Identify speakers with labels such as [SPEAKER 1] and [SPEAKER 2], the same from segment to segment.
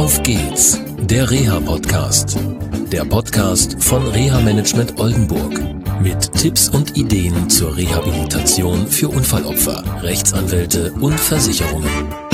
[SPEAKER 1] Auf geht's, der Reha-Podcast. Der Podcast von Reha-Management Oldenburg. Mit Tipps und Ideen zur Rehabilitation für Unfallopfer, Rechtsanwälte und Versicherungen.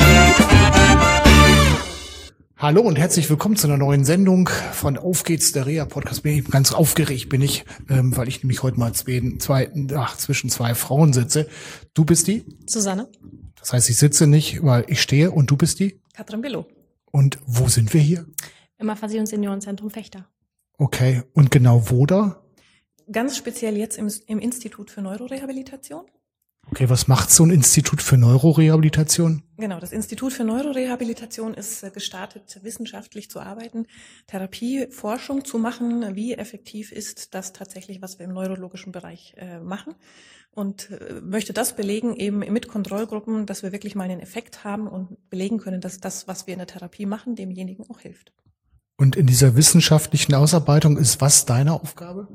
[SPEAKER 2] Hallo und herzlich willkommen zu einer neuen Sendung von Auf geht's, der Reha-Podcast. Ganz aufgeregt bin ich, weil ich nämlich heute mal zwischen zwei Frauen sitze. Du bist die?
[SPEAKER 3] Susanne.
[SPEAKER 2] Das heißt, ich sitze nicht, weil ich stehe, und du bist die?
[SPEAKER 3] Katrin Billow.
[SPEAKER 2] Und wo sind wir hier?
[SPEAKER 3] Im Aphasie- und Seniorenzentrum Vechta.
[SPEAKER 2] Okay, und genau wo da?
[SPEAKER 3] Ganz speziell jetzt im Institut für Neurorehabilitation.
[SPEAKER 2] Okay, was macht so ein Institut für Neurorehabilitation?
[SPEAKER 3] Genau, das Institut für Neurorehabilitation ist gestartet, wissenschaftlich zu arbeiten, Therapieforschung zu machen. Wie effektiv ist das tatsächlich, was wir im neurologischen Bereich machen? Und möchte das belegen, eben mit Kontrollgruppen, dass wir wirklich mal einen Effekt haben und belegen können, dass das, was wir in der Therapie machen, demjenigen auch hilft.
[SPEAKER 2] Und in dieser wissenschaftlichen Ausarbeitung ist was deine Aufgabe?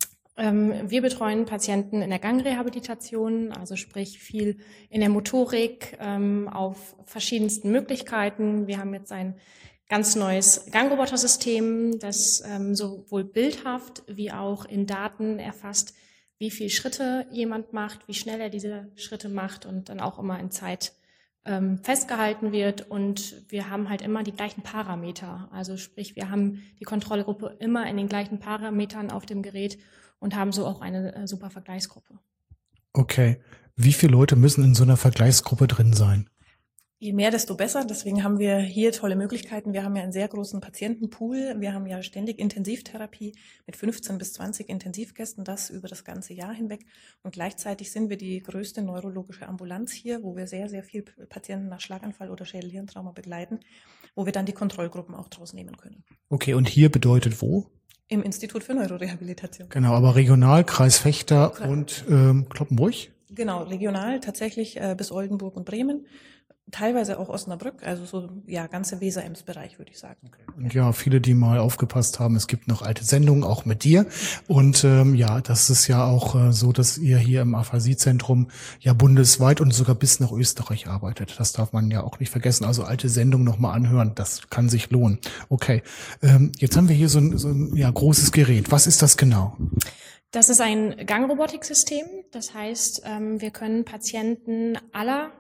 [SPEAKER 4] Wir betreuen Patienten in der Gangrehabilitation, also sprich viel in der Motorik, auf verschiedensten Möglichkeiten. Wir haben jetzt ein ganz neues Gangrobotersystem, das sowohl bildhaft wie auch in Daten erfasst, wie viele Schritte jemand macht, wie schnell er diese Schritte macht und dann auch immer in Zeit festgehalten wird. Und wir haben halt immer die gleichen Parameter. Also sprich, wir haben die Kontrollgruppe immer in den gleichen Parametern auf dem Gerät und haben so auch eine super Vergleichsgruppe.
[SPEAKER 2] Okay. Wie viele Leute müssen in so einer Vergleichsgruppe drin sein?
[SPEAKER 3] Je mehr, desto besser. Deswegen haben wir hier tolle Möglichkeiten. Wir haben ja einen sehr großen Patientenpool. Wir haben ja ständig Intensivtherapie mit 15 bis 20 Intensivgästen, das über das ganze Jahr hinweg. Und gleichzeitig sind wir die größte neurologische Ambulanz hier, wo wir sehr, sehr viel Patienten nach Schlaganfall oder Schädel-Hirntrauma begleiten, wo wir dann die Kontrollgruppen auch draus nehmen können.
[SPEAKER 2] Okay, und hier bedeutet wo?
[SPEAKER 3] Im Institut für Neurorehabilitation.
[SPEAKER 2] Genau, aber regional, Kreis Vechta und Cloppenburg?
[SPEAKER 3] Genau, regional tatsächlich bis Oldenburg und Bremen. Teilweise auch Osnabrück, also so ganze Weser-Ems-Bereich, würde ich sagen.
[SPEAKER 2] Okay. Und ja, viele, die mal aufgepasst haben, es gibt noch alte Sendungen, auch mit dir. Und das ist ja auch so, dass ihr hier im Aphasie-Zentrum ja bundesweit und sogar bis nach Österreich arbeitet. Das darf man ja auch nicht vergessen. Also alte Sendungen nochmal anhören, das kann sich lohnen. Okay, jetzt haben wir hier so ein großes Gerät. Was ist das genau?
[SPEAKER 4] Das ist ein Gangrobotiksystem. Das heißt, wir können Patienten aller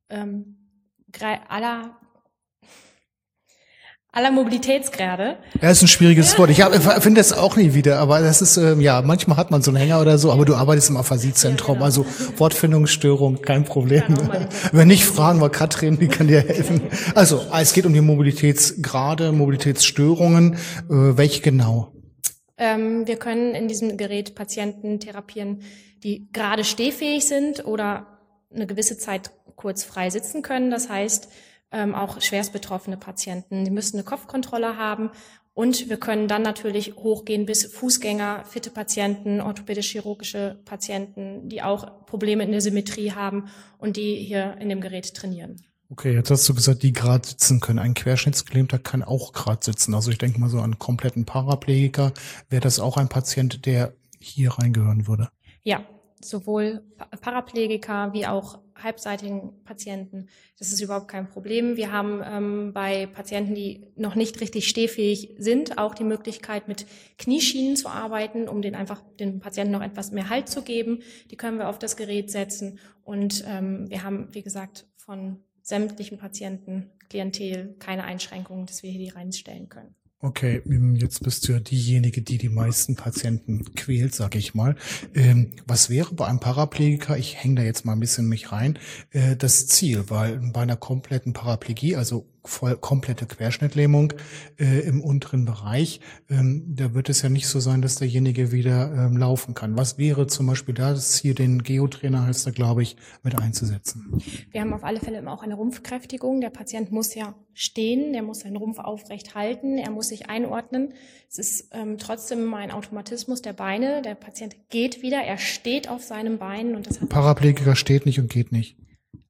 [SPEAKER 4] Mobilitätsgrade.
[SPEAKER 2] Ja, ist ein schwieriges Wort. Ich finde das auch nie wieder, aber das ist, manchmal hat man so einen Hänger oder so, aber du arbeitest im Aphasie-Zentrum, ja, genau. Also Wortfindungsstörung, kein Problem. Wenn nicht, fragen wir Katrin, die kann dir helfen. Also, es geht um die Mobilitätsgrade, Mobilitätsstörungen, welche genau?
[SPEAKER 4] Wir können in diesem Gerät Patienten therapieren, die gerade stehfähig sind oder eine gewisse Zeit kurz frei sitzen können. Das heißt, auch schwerst betroffene Patienten, die müssen eine Kopfkontrolle haben. Und wir können dann natürlich hochgehen bis Fußgänger, fitte Patienten, orthopädisch-chirurgische Patienten, die auch Probleme in der Symmetrie haben und die hier in dem Gerät trainieren.
[SPEAKER 2] Okay, jetzt hast du gesagt, die gerade sitzen können. Ein Querschnittsgelähmter kann auch gerade sitzen. Also ich denke mal so an einen kompletten Paraplegiker. Wäre das auch ein Patient, der hier reingehören würde?
[SPEAKER 4] Ja, sowohl Paraplegiker wie auch halbseitigen Patienten. Das ist überhaupt kein Problem. Wir haben bei Patienten, die noch nicht richtig stehfähig sind, auch die Möglichkeit, mit Knieschienen zu arbeiten, um den Patienten noch etwas mehr Halt zu geben. Die können wir auf das Gerät setzen. Und wir haben, wie gesagt, von sämtlichen Patienten, Klientel, keine Einschränkungen, dass wir hier die reinstellen können.
[SPEAKER 2] Okay, jetzt bist du ja diejenige, die die meisten Patienten quält, sag ich mal. Was wäre bei einem Paraplegiker, ich hänge da jetzt mal ein bisschen mich rein, das Ziel? Weil bei einer kompletten Paraplegie, also komplette Querschnittlähmung im unteren Bereich, da wird es ja nicht so sein, dass derjenige wieder laufen kann. Was wäre zum Beispiel da das Ziel, den Geotrainer heißt da, glaube ich, mit einzusetzen?
[SPEAKER 4] Wir haben auf alle Fälle immer auch eine Rumpfkräftigung. Der Patient muss ja stehen, der muss seinen Rumpf aufrecht halten, er muss sich einordnen. Es ist trotzdem ein Automatismus der Beine. Der Patient geht wieder, er steht auf seinem Bein. Und das hat
[SPEAKER 2] Paraplegiker steht nicht und geht nicht.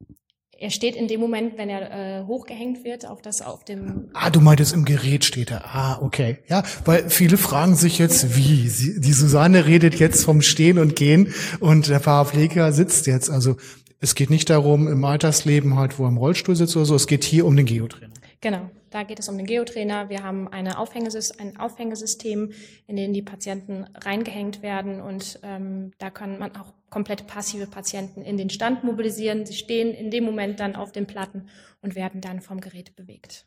[SPEAKER 4] Er steht in dem Moment, wenn er hochgehängt wird, auf dem...
[SPEAKER 2] Du meintest, im Gerät steht er. Okay. Ja, weil viele fragen sich jetzt, die Susanne redet jetzt vom Stehen und Gehen und der Paraplegiker sitzt jetzt. Also es geht nicht darum, im Altersleben halt, wo er im Rollstuhl sitzt oder so, es geht hier um den Geotrainer.
[SPEAKER 4] Genau, da geht es um den Geotrainer. Wir haben ein Aufhängesystem, in dem die Patienten reingehängt werden und da kann man auch komplett passive Patienten in den Stand mobilisieren. Sie stehen in dem Moment dann auf den Platten und werden dann vom Gerät bewegt.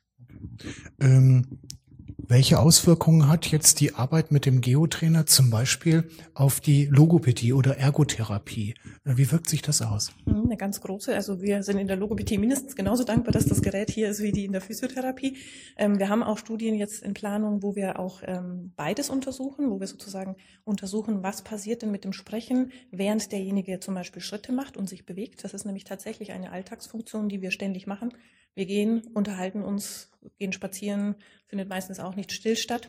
[SPEAKER 2] Welche Auswirkungen hat jetzt die Arbeit mit dem Geotrainer zum Beispiel auf die Logopädie oder Ergotherapie? Wie wirkt sich das aus?
[SPEAKER 3] Eine ganz große. Also wir sind in der Logopädie mindestens genauso dankbar, dass das Gerät hier ist wie die in der Physiotherapie. Wir haben auch Studien jetzt in Planung, wo wir auch beides untersuchen, wo wir sozusagen untersuchen, was passiert denn mit dem Sprechen, während derjenige zum Beispiel Schritte macht und sich bewegt. Das ist nämlich tatsächlich eine Alltagsfunktion, die wir ständig machen. Wir gehen, unterhalten uns, gehen spazieren, findet meistens auch nicht still statt.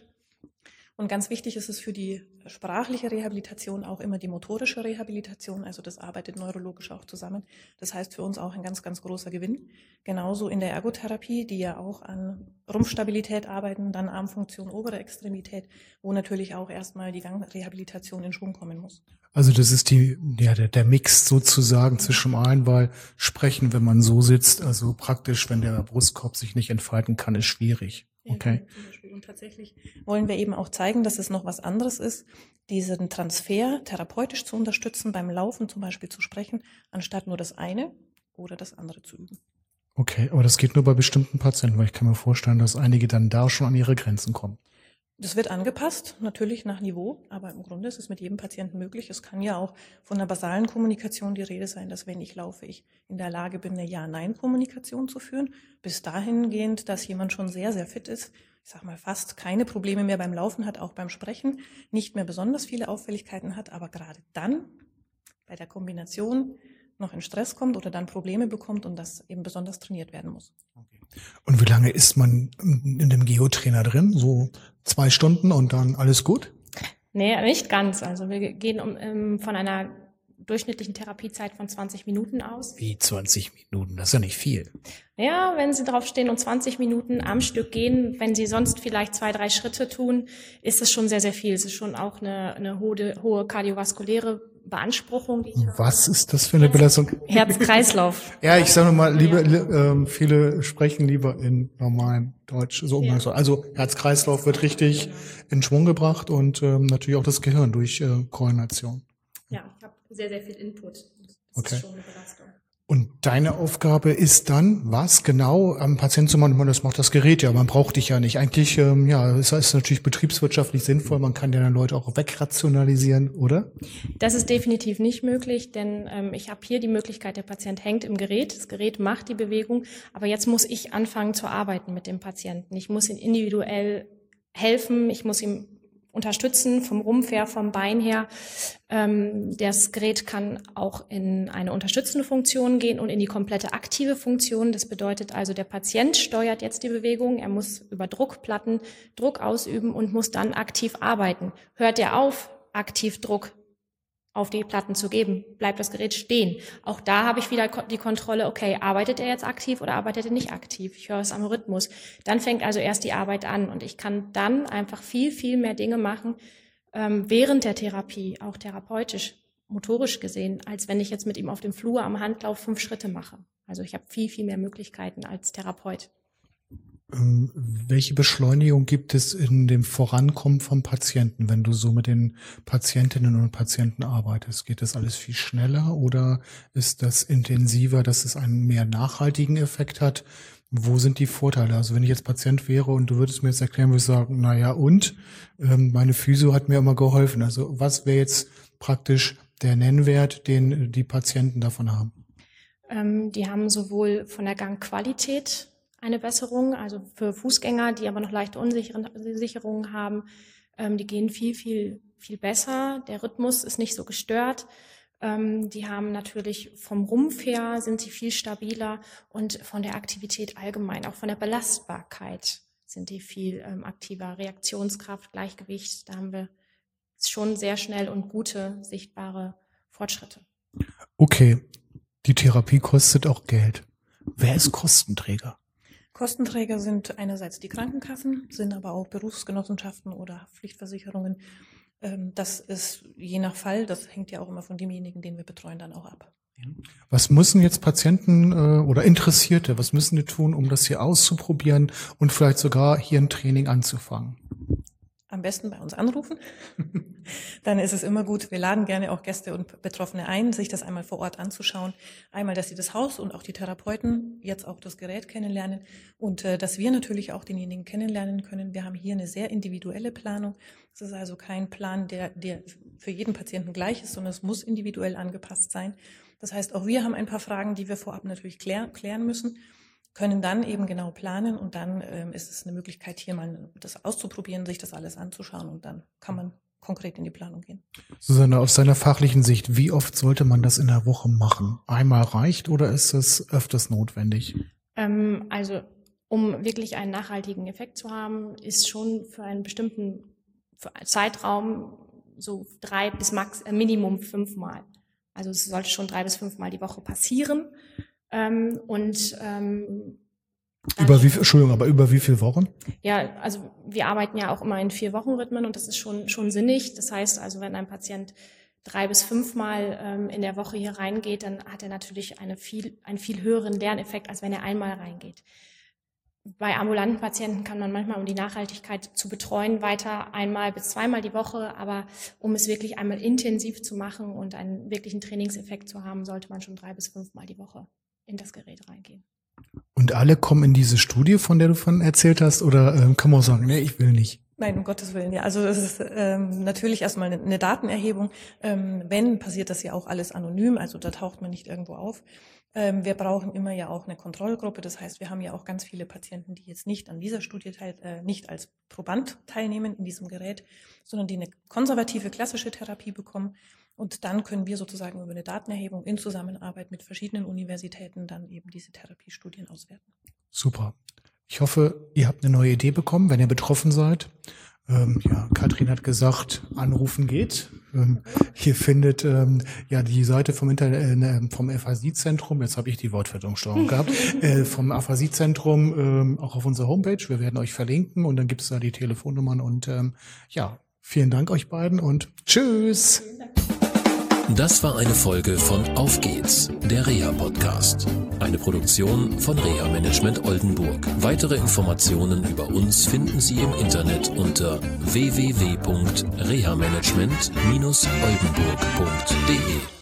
[SPEAKER 3] Und ganz wichtig ist es für die sprachliche Rehabilitation auch immer die motorische Rehabilitation. Also das arbeitet neurologisch auch zusammen. Das heißt für uns auch ein ganz, ganz großer Gewinn. Genauso in der Ergotherapie, die ja auch an Rumpfstabilität arbeiten, dann Armfunktion, obere Extremität, wo natürlich auch erstmal die Gangrehabilitation in Schwung kommen muss. Also das ist der Mix sozusagen zwischen einem, weil Sprechen, wenn man so sitzt, also praktisch, wenn der Brustkorb sich nicht entfalten kann, ist schwierig. Okay. Ja, und tatsächlich wollen wir eben auch zeigen, dass es noch was anderes ist, diesen Transfer therapeutisch zu unterstützen, beim Laufen zum Beispiel zu sprechen, anstatt nur das eine oder das andere zu üben. Okay, aber das geht nur bei bestimmten Patienten, weil ich kann mir vorstellen, dass einige dann da schon an ihre Grenzen kommen. Das wird angepasst, natürlich nach Niveau, aber im Grunde ist es mit jedem Patienten möglich. Es kann ja auch von einer basalen Kommunikation die Rede sein, dass wenn ich laufe, ich in der Lage bin, eine Ja-Nein-Kommunikation zu führen. Bis dahingehend, dass jemand schon sehr, sehr fit ist, ich sag mal fast keine Probleme mehr beim Laufen hat, auch beim Sprechen, nicht mehr besonders viele Auffälligkeiten hat, aber gerade dann bei der Kombination noch in Stress kommt oder dann Probleme bekommt und das eben besonders trainiert werden muss. Okay. Und wie lange ist man in dem Geotrainer drin? So 2 Stunden und dann alles gut?
[SPEAKER 4] Nee, nicht ganz. Also wir gehen von einer durchschnittlichen Therapiezeit von 20 Minuten aus.
[SPEAKER 2] Wie 20 Minuten? Das ist ja nicht viel.
[SPEAKER 4] Ja, wenn Sie drauf stehen und 20 Minuten am Stück gehen, wenn Sie sonst vielleicht 2, 3 Schritte tun, ist es schon sehr, sehr viel. Es ist schon auch eine hohe kardiovaskuläre Beanspruchung.
[SPEAKER 2] Was ist das für eine Belastung?
[SPEAKER 4] Herz-Kreislauf.
[SPEAKER 2] Ja, ich sage mal, viele sprechen lieber in normalem Deutsch. So Also Herz-Kreislauf wird richtig in Schwung gebracht und natürlich auch das Gehirn durch Koordination.
[SPEAKER 4] Ja, ich habe sehr, sehr viel Input. Das ist schon eine Belastung.
[SPEAKER 2] Und deine Aufgabe ist dann, was genau am Patienten zu machen? Das macht das Gerät ja, man braucht dich ja nicht. Eigentlich, es ist natürlich betriebswirtschaftlich sinnvoll, man kann ja dann Leute auch wegrationalisieren, oder?
[SPEAKER 4] Das ist definitiv nicht möglich, denn ich habe hier die Möglichkeit, der Patient hängt im Gerät, das Gerät macht die Bewegung, aber jetzt muss ich anfangen zu arbeiten mit dem Patienten. Ich muss ihm individuell helfen, ich muss ihm unterstützen, vom Rumpf her, vom Bein her. Das Gerät kann auch in eine unterstützende Funktion gehen und in die komplette aktive Funktion. Das bedeutet also, der Patient steuert jetzt die Bewegung. Er muss über Druckplatten Druck ausüben und muss dann aktiv arbeiten. Hört er auf, aktiv Druck auf die Platten zu geben, bleibt das Gerät stehen. Auch da habe ich wieder die Kontrolle, okay, arbeitet er jetzt aktiv oder arbeitet er nicht aktiv? Ich höre es am Rhythmus. Dann fängt also erst die Arbeit an und ich kann dann einfach viel, viel mehr Dinge machen während der Therapie, auch therapeutisch, motorisch gesehen, als wenn ich jetzt mit ihm auf dem Flur am Handlauf 5 Schritte mache. Also ich habe viel, viel mehr Möglichkeiten als Therapeut.
[SPEAKER 2] Welche Beschleunigung gibt es in dem Vorankommen vom Patienten, wenn du so mit den Patientinnen und Patienten arbeitest? Geht das alles viel schneller oder ist das intensiver, dass es einen mehr nachhaltigen Effekt hat? Wo sind die Vorteile? Also wenn ich jetzt Patient wäre und du würdest mir jetzt erklären, würde ich sagen, meine Physio hat mir immer geholfen. Also was wäre jetzt praktisch der Nennwert, den die Patienten davon haben?
[SPEAKER 4] Die haben sowohl von der Gangqualität eine Besserung, also für Fußgänger, die aber noch leichte Unsicherungen haben, die gehen viel, viel, viel besser. Der Rhythmus ist nicht so gestört. Die haben natürlich vom Rumpf her sind sie viel stabiler und von der Aktivität allgemein, auch von der Belastbarkeit sind die viel aktiver. Reaktionskraft, Gleichgewicht, da haben wir schon sehr schnell und gute, sichtbare Fortschritte.
[SPEAKER 2] Okay, die Therapie kostet auch Geld. Wer ist Kostenträger?
[SPEAKER 3] Kostenträger sind einerseits die Krankenkassen, sind aber auch Berufsgenossenschaften oder Pflichtversicherungen. Das ist je nach Fall, das hängt ja auch immer von demjenigen, den wir betreuen, dann auch ab.
[SPEAKER 2] Was müssen jetzt Patienten oder Interessierte, was müssen die tun, um das hier auszuprobieren und vielleicht sogar hier ein Training anzufangen?
[SPEAKER 3] Am besten bei uns anrufen. Dann ist es immer gut. Wir laden gerne auch Gäste und Betroffene ein, sich das einmal vor Ort anzuschauen. Einmal, dass sie das Haus und auch die Therapeuten, jetzt auch das Gerät kennenlernen und dass wir natürlich auch denjenigen kennenlernen können. Wir haben hier eine sehr individuelle Planung. Es ist also kein Plan, der für jeden Patienten gleich ist, sondern es muss individuell angepasst sein. Das heißt, auch wir haben ein paar Fragen, die wir vorab natürlich klären müssen, können dann eben genau planen und dann ist es eine Möglichkeit, hier mal das auszuprobieren, sich das alles anzuschauen und dann kann man konkret in die Planung gehen.
[SPEAKER 2] Susanne, aus deiner fachlichen Sicht, wie oft sollte man das in der Woche machen? Einmal reicht oder ist es öfters notwendig?
[SPEAKER 4] Also um wirklich einen nachhaltigen Effekt zu haben, ist schon für einen bestimmten Zeitraum so 3 bis Minimum 5 Mal. Also es sollte schon 3 bis 5 Mal die Woche passieren.
[SPEAKER 2] Über wie viele Wochen?
[SPEAKER 4] Ja, also wir arbeiten ja auch immer in 4-Wochen-Rhythmen und das ist schon sinnig. Das heißt also, wenn ein Patient 3 bis 5 Mal in der Woche hier reingeht, dann hat er natürlich einen viel höheren Lerneffekt, als wenn er einmal reingeht. Bei ambulanten Patienten kann man manchmal, um die Nachhaltigkeit zu betreuen, weiter 1 bis 2 Mal die Woche, aber um es wirklich einmal intensiv zu machen und einen wirklichen Trainingseffekt zu haben, sollte man schon 3 bis 5 Mal die Woche in das Gerät reingehen.
[SPEAKER 2] Und alle kommen in diese Studie, von der du von erzählt hast, oder kann man auch sagen, nee, ich will nicht?
[SPEAKER 3] Nein, um Gottes Willen, ja. Also es ist natürlich erstmal eine Datenerhebung. Wenn, passiert das ja auch alles anonym, also da taucht man nicht irgendwo auf. Wir brauchen immer ja auch eine Kontrollgruppe, das heißt, wir haben ja auch ganz viele Patienten, die jetzt nicht an dieser Studie nicht als Proband teilnehmen in diesem Gerät, sondern die eine konservative, klassische Therapie bekommen. Und dann können wir sozusagen über eine Datenerhebung in Zusammenarbeit mit verschiedenen Universitäten dann eben diese Therapiestudien auswerten.
[SPEAKER 2] Super. Ich hoffe, ihr habt eine neue Idee bekommen, wenn ihr betroffen seid. Katrin hat gesagt, anrufen geht. Hier findet die Seite vom Aphasie-Zentrum, jetzt habe ich die Wortfindungsstörung gehabt, vom Aphasie-Zentrum auch auf unserer Homepage. Wir werden euch verlinken und dann gibt es da die Telefonnummern und vielen Dank euch beiden und tschüss.
[SPEAKER 1] Das war eine Folge von Auf geht's, der Reha-Podcast. Eine Produktion von Reha Management Oldenburg. Weitere Informationen über uns finden Sie im Internet unter www.rehamanagement-oldenburg.de.